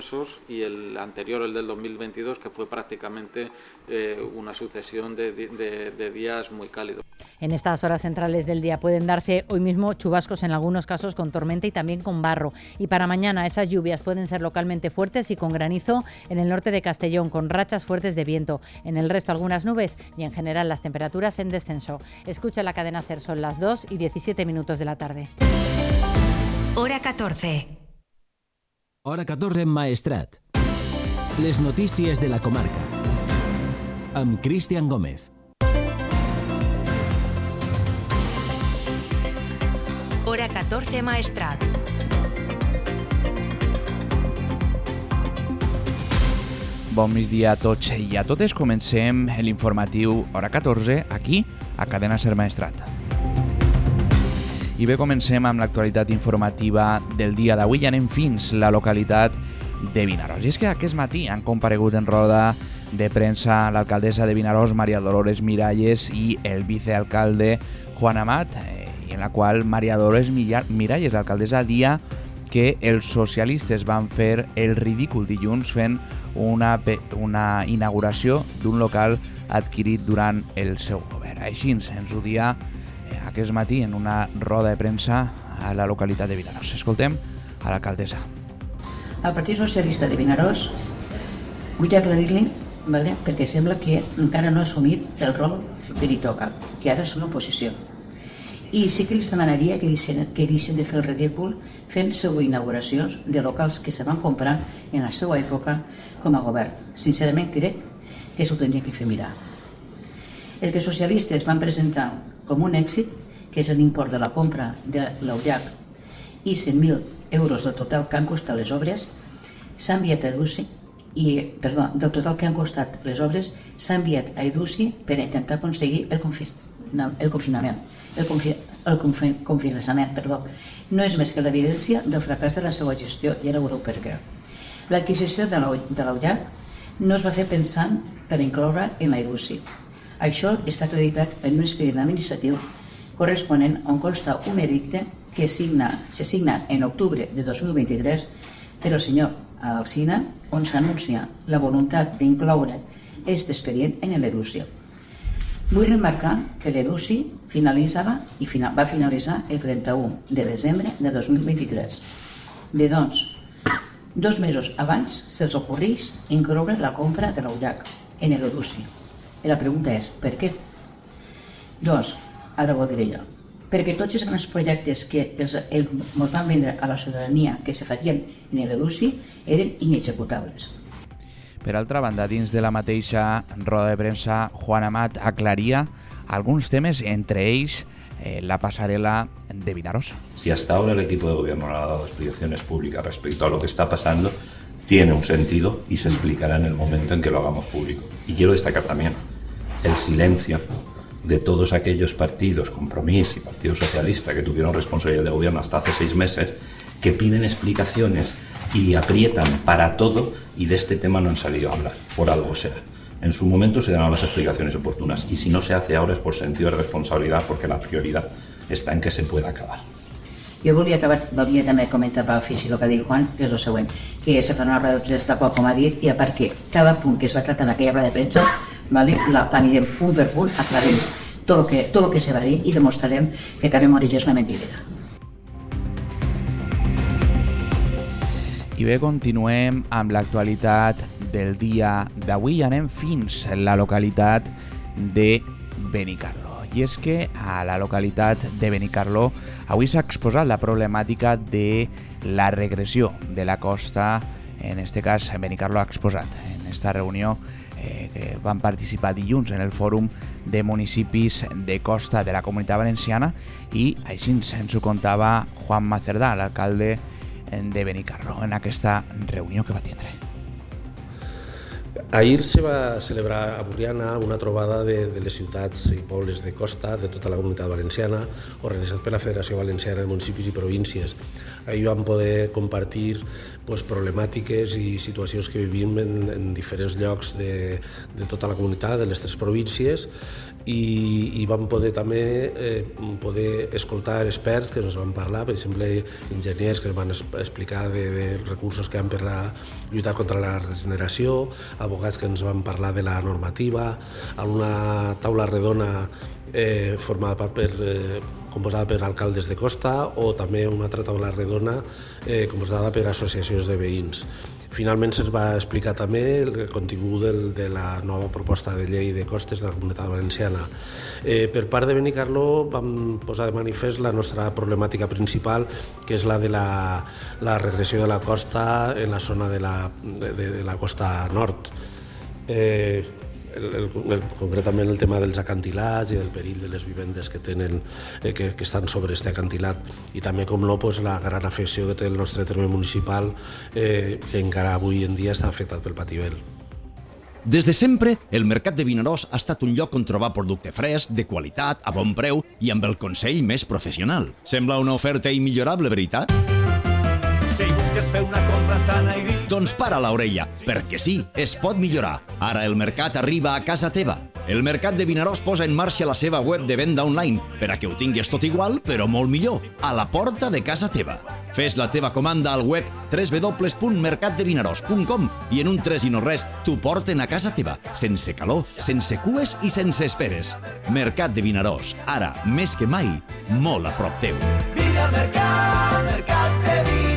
y el anterior, el del 2022, que fue prácticamente una sucesión de días muy cálidos. En estas horas centrales del día pueden darse hoy mismo chubascos, en algunos casos con tormenta y también con barro. Y para mañana esas lluvias pueden ser localmente fuertes y con granizo en el norte de Castellón, con rachas fuertes de viento. En el resto algunas nubes y en general las temperaturas en descenso. Escucha la cadena SER, son las 2:17 de la tarde. Hora 14. Hora 14 en Maestrat. Les notícies de la comarca. Amb Cristian Gómez. Hora 14 Maestrat. Bon migdia a tots i a totes. Comencem l'informatiu Hora 14 aquí a Cadena SER Maestrat. I bé, comencem amb l'actualitat informativa del dia d'avui i anem fins la localitat de Vinaròs. I és que aquest matí han comparegut en roda de premsa l'alcaldessa de Vinaròs, Maria Dolores Miralles, i el vicealcalde Juan Amat, i en la qual Maria Dolores Miralles, l'alcaldessa, dia que els socialistes van fer el ridícul dilluns fent una inauguració d'un local adquirit durant el seu govern. Així ens ho dia aquest matí en una roda de premsa a la localitat de Vinaròs. Escoltem a l'alcaldessa. El Partit Socialista de Vinaròs vull aclarir-li, perquè sembla que encara no ha assumit el rol que li toca, que ara és una oposició. I sí que els demanaria que deixin de fer el ridícul fent inauguracions de locals que se van comprar en la seva època com a govern. Sincerament crec que s'ho tindria que fer mirar. El que els socialistes van presentar com un èxit, que és l'import de la compra de l'Aullac i 100.000 euros del total que han costat les obres, s'ha enviat a EDUSI, del total que han costat les obres, s'ha enviat a EDUSI per intentar aconseguir el confinament. No és més que l'evidència del fracàs de la seva gestió, i ara veureu per què. L'adquisició de l'Aullac no es va fer pensant per incloure en la EDUSI. Això està acreditat en un expedient administratiu corresponent on consta un edicte que se signa en octubre de 2023 per el senyor Alsina, on s'anuncia la voluntat d'incloure aquest expedient en l'EDUSI. Vull remarcar que l'EDUSI va finalitzar el 31 de desembre de 2023. Bé, doncs, 2 mesos abans se'ls ocorreix incloure la compra de l'Aullac en l'EDUSI. I la pregunta és, per què? Doncs, ara ho diré jo. Perquè tots els grans projectes que ens van vendre a la ciutadania que se farien en l'EDUSI eren inexecutables. Per altra banda, dins de la mateixa roda de premsa, Juan Amat aclaria alguns temes, entre ells la pasarela de Vinaròs. Si hasta ahora el equipo de gobierno no ha dado explicaciones públicas respecto a lo que está pasando, tiene un sentido y se explicará en el momento en que lo hagamos público. Y quiero destacar también el silencio de todos aquellos partidos, Compromís y Partido Socialista, que tuvieron responsabilidad de gobierno hasta hace 6 meses, que piden explicaciones y aprietan para todo y de este tema no han salido a hablar, por algo será. En su momento se darán las explicaciones oportunas y si no se hace ahora es por sentido de responsabilidad, porque la prioridad está en que se pueda acabar. Jo volia també comentar per ofici el que diu Juan, que és el següent, que se farà una roda de premsa com ha dit, i a part que cada punt que es va tractar en aquella roda de premsa l'anirem punt per punt, aclarem tot el que se va dir i demostrarem que Carmen Morillo és una mentirera. I bé, continuem amb l'actualitat del dia d'avui. Anem fins a la localitat de Benicarló. I és que a la localitat de Benicarló avui s'ha exposat la problemàtica de la regressió de la costa. En aquest cas, Benicarló ha exposat en aquesta reunió que van participar dilluns en el Fòrum de Municipis de Costa de la Comunitat Valenciana, i així ens ho contava Juan Macerdà, l'alcalde de Benicarló, en aquesta reunió que va tindre. Ahir se va celebrar a Borriana una trobada de les ciutats i pobles de costa de tota la Comunitat Valenciana, organitzat per la Federació Valenciana de Municipis i Províncies. Ahir vam poder compartir problemàtiques i situacions que vivim en diferents llocs de tota la comunitat, de les 3 províncies, i vam poder també escoltar experts que ens van parlar, per exemple, enginyers que ens van explicar de recursos que han per lluitar contra la regeneració, abogats que ens van parlar de la normativa, a una taula redona composada per alcaldes de costa, o també una altra taula redona composada per associacions de veïns. Finalment se'ns va explicar també el contingut de la nova proposta de llei de costes de la Comunitat Valenciana. Per part de Benicarló vam posar de manifest la nostra problemàtica principal, que és la de la regressió de la costa en la zona de la costa nord. Concretament el tema dels acantilats i del perill de les vivendes que estan sobre aquest acantilat, i també, com no, la gran afecció que té el nostre terme municipal, que encara avui en dia està afectat pel patibel. Des de sempre, el Mercat de Vinaròs ha estat un lloc on trobar producte fresc, de qualitat, a bon preu i amb el consell més professional. Sembla una oferta immillorable, veritat? Si busques fer una compra sana i dir... Doncs para l'orella, perquè sí, es pot millorar. Ara el mercat arriba a casa teva. El Mercat de Vinaròs posa en marxa la seva web de venda online per a que ho tinguis tot igual, però molt millor, a la porta de casa teva. Fes la teva comanda al web www.mercatdevinaròs.com i en un 3 i no res t'ho porten a casa teva, sense calor, sense cues i sense esperes. Mercat de Vinaròs, ara, més que mai, molt a prop teu. Vine al Mercat de Vinaròs.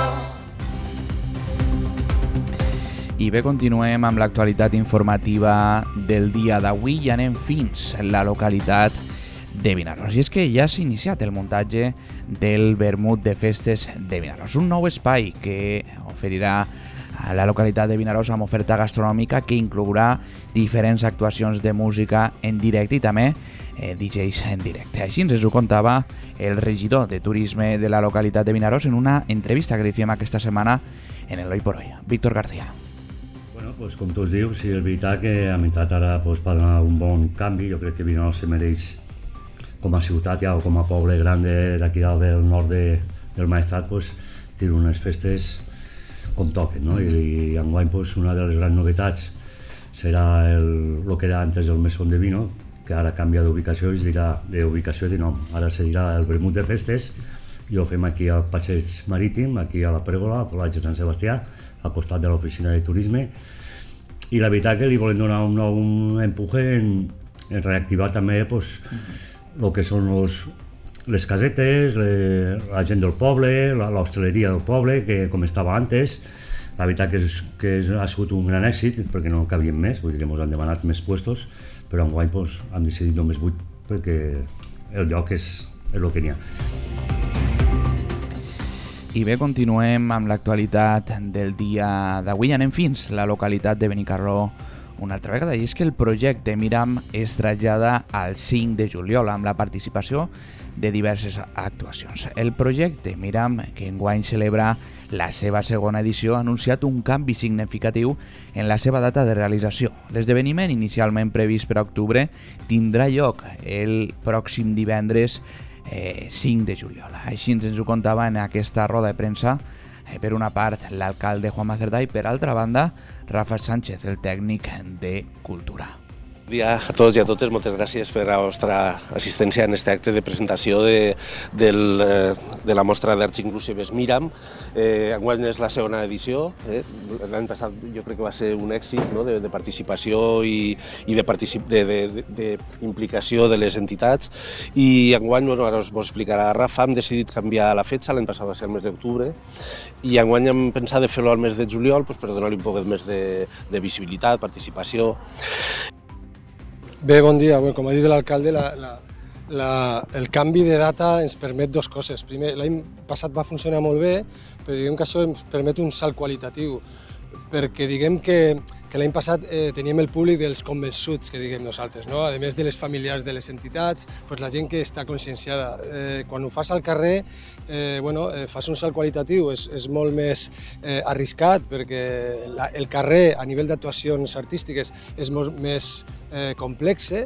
I bé, continuem amb l'actualitat informativa del dia d'avui i anem fins a la localitat de Vinaròs. I és que ja s'ha iniciat el muntatge del Vermut de Festes de Vinaròs, un nou espai que oferirà a la localitat de Vinaròs amb oferta gastronòmica que inclourà diferents actuacions de música en directe i també DJs en directe. Així ens ho contava el regidor de turisme de la localitat de Vinaròs en una entrevista que li fèiem aquesta setmana en el Hoy por Hoy. Víctor García. Pues com tu dius, sí, és veritat que hem entrat ara per donar un bon canvi. Jo crec que Vinaròs se mereix, com a ciutat o com a poble gran d'aquí del nord del Maestrat, tenir unes festes com toquen, no? I enguany una de les grans novetats serà el que era antes el Mesón de Vino, que ara canvia d'ubicació i es dirà d'ubicació de nom. Ara se dirà el Vermut de Festes i ho fem aquí al Passeig Marítim, aquí a la Pèrgola, al Col·legi Sant Sebastià, al costat de l'oficina de turisme. I la veritat que li volem donar un nou empuje en reactivar també el que són les casetes, la gent del poble, l'hostaleria del poble, que com estava antes. La veritat que ha sigut un gran èxit, perquè no cabien més, vull dir que ens han demanat més puestos, però enguany hem decidit només 8 perquè el lloc és el que n'hi ha. I bé, continuem amb l'actualitat del dia d'avui. Anem fins a la localitat de Benicarló una altra vegada, i és que el projecte Miram es trasllada al 5 de juliol amb la participació de diverses actuacions. El projecte Miram, que enguany celebra la seva segona edició, ha anunciat un canvi significatiu en la seva data de realització. L'esdeveniment, inicialment previst per octubre, tindrà lloc el pròxim divendres 5 de juliol. Així ens ho contava en aquesta roda de premsa, per una part, l'alcalde Juanma Cerdà i per altra banda, Rafa Sánchez, el tècnic de Cultura. Bon dia a tots i a totes, moltes gràcies per la vostra assistència en aquest acte de presentació de la mostra d'arts inclusives Miram. Enguany és la segona edició. L'any passat jo crec que va ser un èxit, no?, de participació i d'implicació de les entitats. I enguany, ara us ho explicarà Rafa, hem decidit canviar la fetge. L'any passat va ser el mes d'octubre i enguany hem pensat de fer-lo al mes de juliol per donar-li un poc més de visibilitat, participació. Bé, bon dia. Com ha dit l'alcalde, el canvi de data ens permet dues coses. Primer, l'any passat va funcionar molt bé, però diguem que això ens permet un salt qualitatiu, perquè diguem que l'any passat teníem el públic dels convençuts, que diguem nosaltres, no? A més de les familiars de les entitats, la gent que està conscienciada. Quan ho fas al carrer, fas un salt qualitatiu, és molt més arriscat, perquè el carrer, a nivell d'actuacions artístiques, és molt més complex,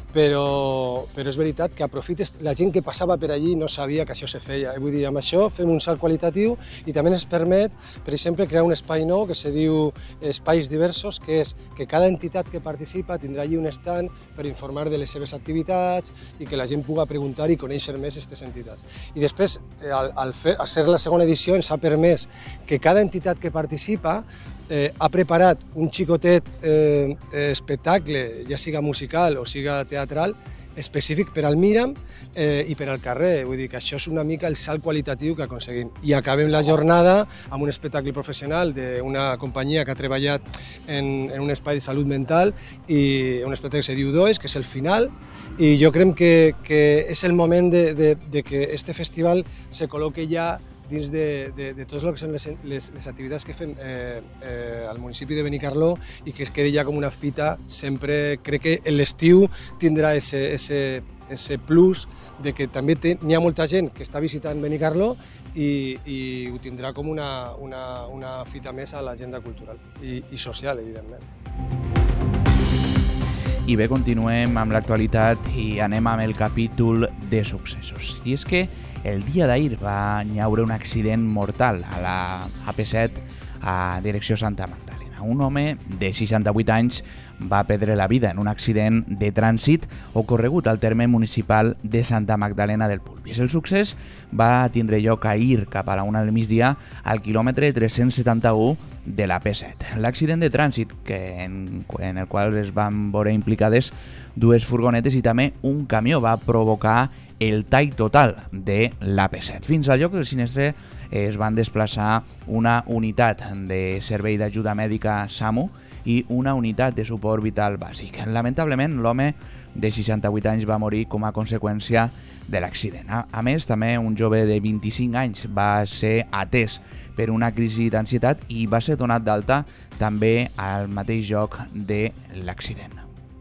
però és veritat que aprofites, la gent que passava per allí no sabia que això se feia. Vull dir, amb això fem un salt qualitatiu i també ens permet, per exemple, crear un espai nou que se diu Espais Diversos, que és que cada entitat que participa tindrà allí un stand per informar de les seves activitats i que la gent pugui preguntar i conèixer més aquestes entitats. I després, al ser la segona edició, ens ha permès que cada entitat que participa ha preparat un xicotet espectacle, ja siga musical o siga teatral, específic per al Míram i per al carrer. Vull dir que això és una mica el salt qualitatiu que aconseguim. I acabem la jornada amb un espectacle professional d'una companyia que ha treballat en un espai de salut mental i un espectacle que se diu Does, que és el final, i jo crec que és el moment de que este festival se col·loque ja dins de totes el que són les activitats que fem al municipi de Benicarló i que es quedi ja com una fita sempre. Crec que l'estiu tindrà ese plus de que també n'hi ha molta gent que està visitant Benicarló i ho tindrà com una fita més a l'agenda cultural i social, evidentment. I bé, continuem amb l'actualitat i anem amb el capítol de successos. I és que el dia d'ahir va nyaure un accident mortal a la AP7 a direcció Santa Magdalena. Un home de 68 anys va perdre la vida en un accident de trànsit ocorregut al terme municipal de Santa Magdalena del Polpís. El succés va tindre lloc ahir cap a la 1 del migdia al quilòmetre 371 de la P7. L'accident de trànsit en el qual es van veure implicades dues furgonetes i també un camió va provocar el tall total de la P7. Fins al lloc del sinistre es van desplaçar una unitat de servei d'ajuda mèdica SAMU i una unitat de suport vital bàsic. Lamentablement, l'home de 68 anys va morir com a conseqüència de l'accident. A més, també un jove de 25 anys va ser atès per una crisi d'ansietat i va ser donat d'alta també al mateix lloc de l'accident.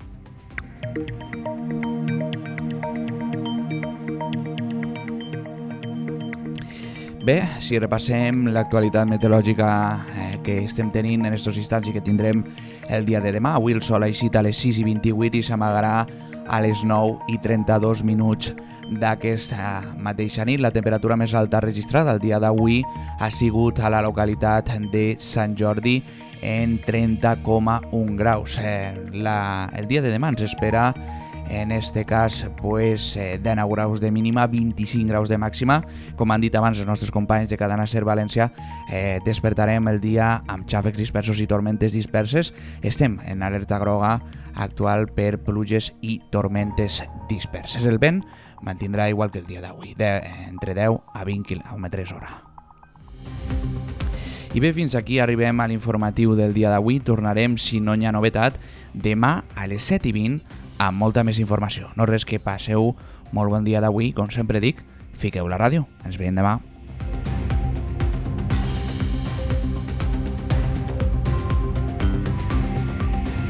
Bé, si repassem l'actualitat meteorològica que estem tenint en aquests instants i que tindrem el dia de demà, avui el sol ha eixit a les 6:28 i s'amagarà a les 9:32 d'aquesta mateixa nit. La temperatura més alta registrada el dia d'avui ha sigut a la localitat de Sant Jordi en 30,1 graus. El dia de demà ens espera en este cas 19 graus de mínima, 25 graus de màxima. Com han dit abans els nostres companys de Cadena Ser València, despertarem el dia amb xàfecs dispersos i tormentes disperses. Estem en alerta groga actual per pluges i tormentes disperses. El vent mantindrà igual que el dia d'avui, entre 10 a 20 km/h. I bé, fins aquí arribem a l'informatiu del dia d'avui. Tornarem, si no hi ha novetat, demà a les 7:20 amb molta més informació. No res, que passeu molt bon dia d'avui. Com sempre dic, fiqueu la ràdio. Ens veiem demà.